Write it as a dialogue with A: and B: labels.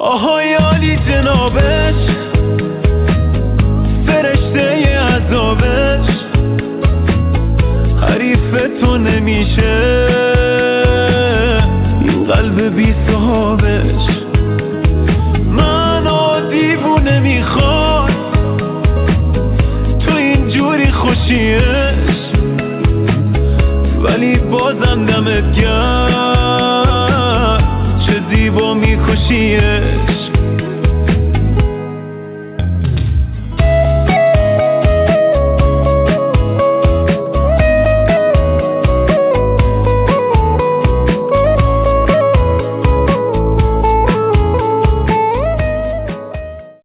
A: آهای عالی جنابش، فرشته عذابش، حریف تو نمیشه این قلب بی صحابش. منو دیوونه میخواد تو اینجوری خوشیش، ولی بازم دمت گرم چه زیبا میکشیش.